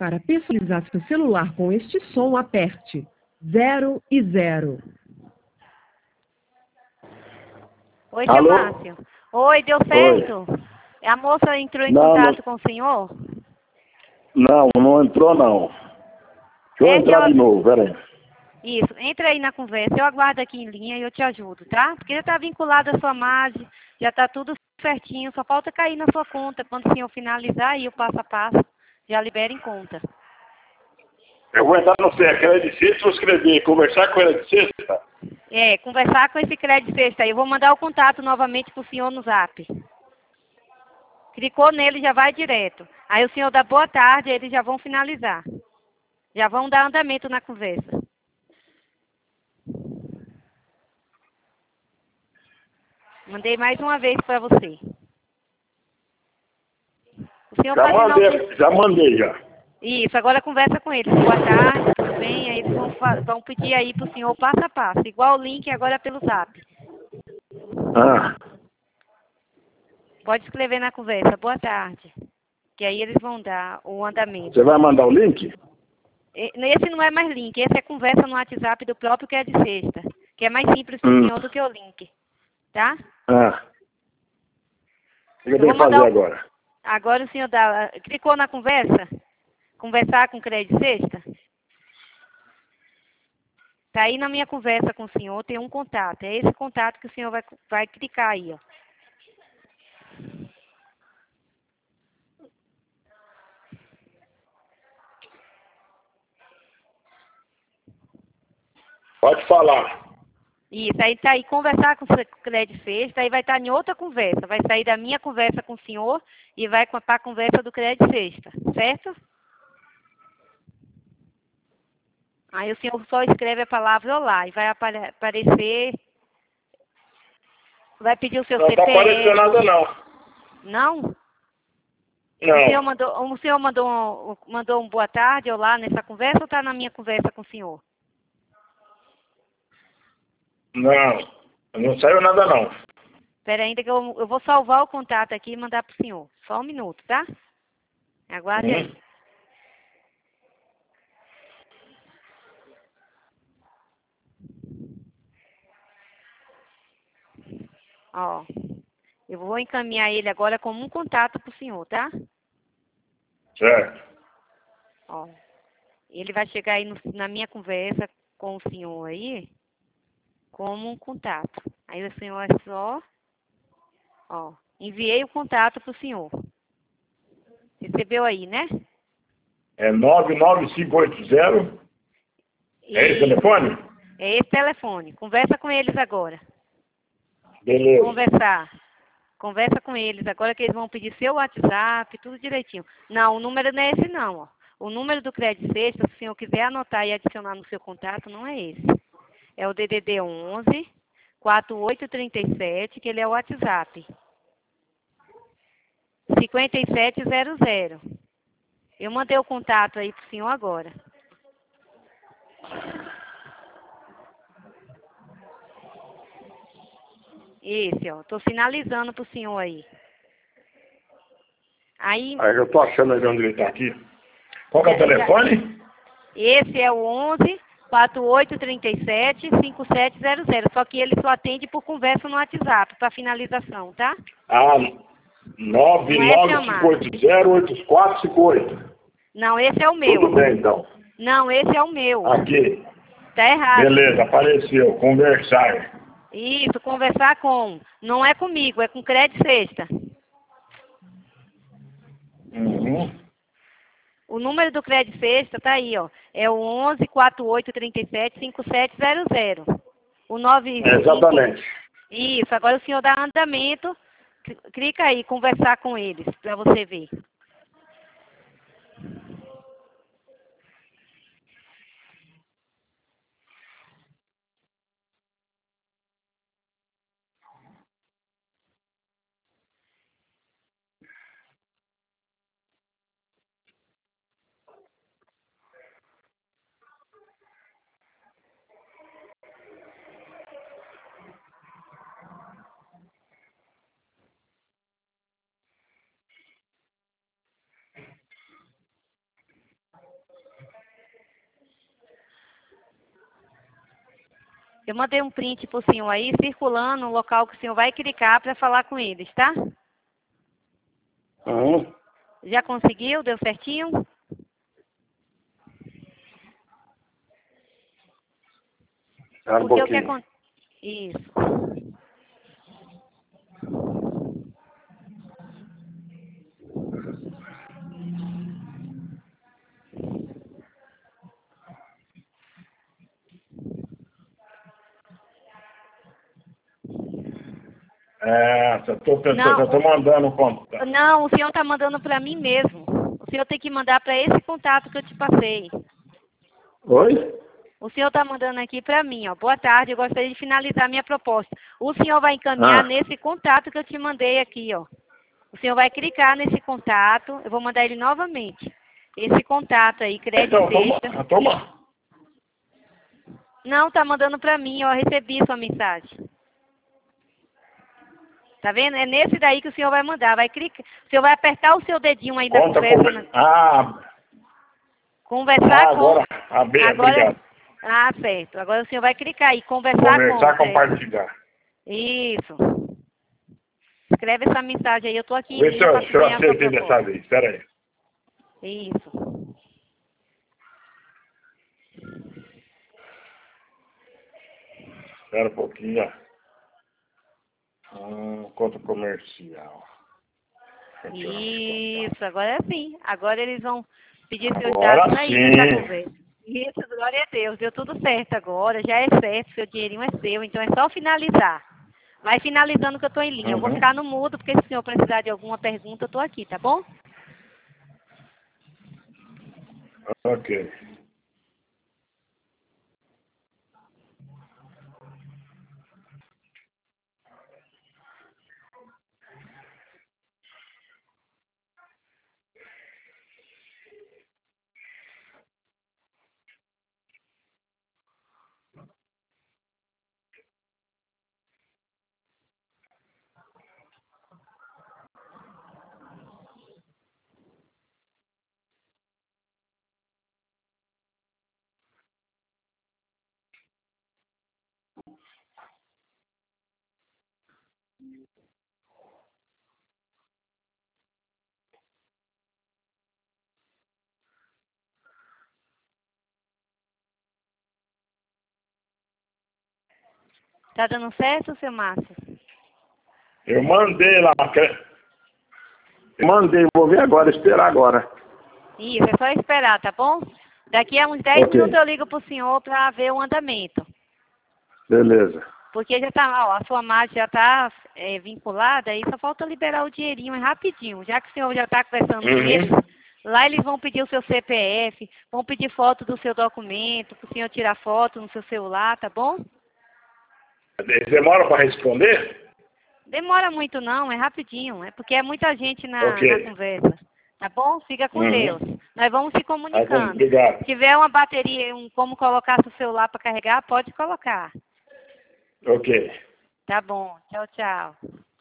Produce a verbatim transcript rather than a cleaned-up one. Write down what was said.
Para personalizar seu celular com este som, aperte zero e zero. Oi, seu Alô? Márcio. Oi, deu certo? A moça entrou em Não, contato não. com o senhor? Não, não entrou não. Deixa eu É, entrar eu- de novo, peraí. Isso, entra aí na conversa, eu aguardo aqui em linha e eu te ajudo, tá? Porque já está vinculado à sua margem, já está tudo certinho, só falta cair na sua conta. Quando o senhor finalizar aí o passo a passo, já libera em conta. Eu vou entrar no crédito de sexta, vou escrever, conversar com ela de sexta. É, conversar com esse crédito sexta aí. Eu vou mandar o contato novamente pro senhor no zap. Clicou nele, já vai direto. Aí o senhor dá boa tarde, eles já vão finalizar. Já vão dar andamento na conversa. Mandei mais uma vez para você. O senhor Já pode não... mandei, já mandei já. Isso, agora conversa com eles. Boa tarde, tudo bem? Aí eles vão, fa- vão pedir aí pro senhor passo a passo. Igual o link agora pelo zap. Ah, Pode escrever na conversa, boa tarde. Que aí eles vão dar o andamento. você vai mandar o link? E- Esse não é mais link, esse é conversa no WhatsApp do próprio que é de sexta. Que é mais simples pro Hum. senhor do que o link. Tá? Ah. O que eu Eu tenho vou que fazer mandar o... agora? Agora o senhor dá... Clicou na conversa? Conversar com crédito sexta? Tá aí na minha conversa com o senhor, tem um contato. É esse contato que o senhor vai, vai clicar aí, ó. Pode falar. Isso, aí tá aí conversar com o crédito sexta, aí vai estar em outra conversa. Vai sair da minha conversa com o senhor e vai para a conversa do crédito sexta, certo? Aí o senhor só escreve a palavra olá e vai apare- aparecer, vai pedir o seu Não tá aparecendo C P F. nada não. Não? O senhor Não, mandou, o senhor mandou, um, mandou um boa tarde olá nessa conversa ou está na minha conversa com o senhor? não. Não saiu nada não. Espera ainda que eu, eu vou salvar o contato aqui e mandar para o senhor. Só um minuto, tá? Aguarde Hum. aí. Ó, eu vou encaminhar ele agora como um contato para o senhor, tá? Certo. Ó, ele vai chegar aí no- na minha conversa com o senhor aí como um contato. Aí o senhor é só, ó, enviei o contato para o senhor. Recebeu aí, né? É nove nove cinco oito zero. É esse E telefone? é esse telefone. Conversa com eles agora. Beleza. Conversar. Conversa com eles agora que eles vão pedir seu WhatsApp, tudo direitinho. Não, o número não é esse não, ó. O número do crédito sexta, se o senhor quiser anotar e adicionar no seu contato, não é esse. É o D D D onze, quatro oito três sete, que ele é o WhatsApp. cinquenta e sete zero zero. Eu mandei o contato aí pro senhor agora. Esse, ó. Tô sinalizando pro senhor aí. Aí, Aí eu tô achando aí onde ele tá aqui. Qual que é o já- já- telefone? esse é o onze, quatro oito três sete, cinco sete zero zero. Só que ele só atende por conversa no WhatsApp, para finalização, tá? Ah, nove Não é nove cinco chamada. oito zero oito quatro cinco oito. Não, esse é o meu. Tudo bem, então. Não, esse é o meu. Aqui. Tá errado. Beleza, apareceu. Conversar. Isso, conversar com. Não é comigo, é com crédito sexta. Uhum. O número do crédito sexta tá aí, ó. É o onze, quatro oito três sete, cinco sete zero zero. O nove É, exatamente. Isso, agora o senhor dá andamento. cl- Clica aí, conversar com eles, para você ver. Eu mandei um print pro senhor aí, circulando o local que o senhor vai clicar para falar com eles, tá? Uhum. Já conseguiu? Deu certinho? Espera um Porque o que pouquinho. acontece... Isso. É, já tô pensando, Não, já tô mandando o contato. não, o senhor está mandando para mim mesmo. O senhor tem que mandar para esse contato que eu te passei. Oi? O senhor está mandando aqui para mim, ó. Boa tarde, eu gostaria de finalizar minha proposta. O senhor vai encaminhar Ah. nesse contato que eu te mandei aqui, ó. O senhor vai clicar nesse contato, eu vou mandar ele novamente. Esse contato aí, crédito Então, sexta. toma, toma. Não, tá mandando para mim, ó. Eu recebi sua mensagem. Tá vendo? É nesse daí que o senhor vai mandar. Vai clicar. O senhor vai apertar o seu dedinho aí da Conta conversa. com... Na... Ah, Conversar ah, com. agora, ah, bem, Agora. obrigado. Ah, certo. Agora o senhor vai clicar aí. Conversar, Conversar, com. compartilhar. Isso. Escreve essa mensagem aí. Eu tô aqui em Vê se linha eu, para se eu acompanhar a sua acertei dessa proposta. vez. Espera aí. Isso. Espera um pouquinho, ó. Hum, conta comercial. Isso. Agora é assim. Agora eles vão pedir seus Agora dados aí sim. nessa conversa. Isso, glória a Deus. Deu tudo certo agora. Já é certo. Seu dinheirinho é seu. Então é só finalizar. Vai finalizando que eu estou em linha. Eu vou Uhum. ficar no mudo, porque se o senhor precisar de alguma pergunta, eu estou aqui, tá bom? Ok. Tá dando certo, seu Márcio? Eu mandei lá. Eu mandei, vou ver agora, esperar agora. Isso, é só esperar, tá bom? Daqui a uns dez Ok. minutos eu ligo pro senhor para ver o andamento. Beleza. Porque já tá, ó, a sua margem já tá é, vinculada, aí só falta liberar o dinheirinho, é rapidinho. Já que o senhor já está conversando com eles, Uhum. lá eles vão pedir o seu C P F, vão pedir foto do seu documento, para o senhor tirar foto no seu celular, tá bom? Eles demoram para responder? Demora muito não, é rapidinho. É porque é muita gente na, Ok. na conversa. Tá bom? Fica com Uhum. Deus. Nós vamos se comunicando. Obrigado. Se tiver uma bateria, um, como colocar seu celular para carregar, pode colocar. Ok. Tá bom. Tchau, tchau.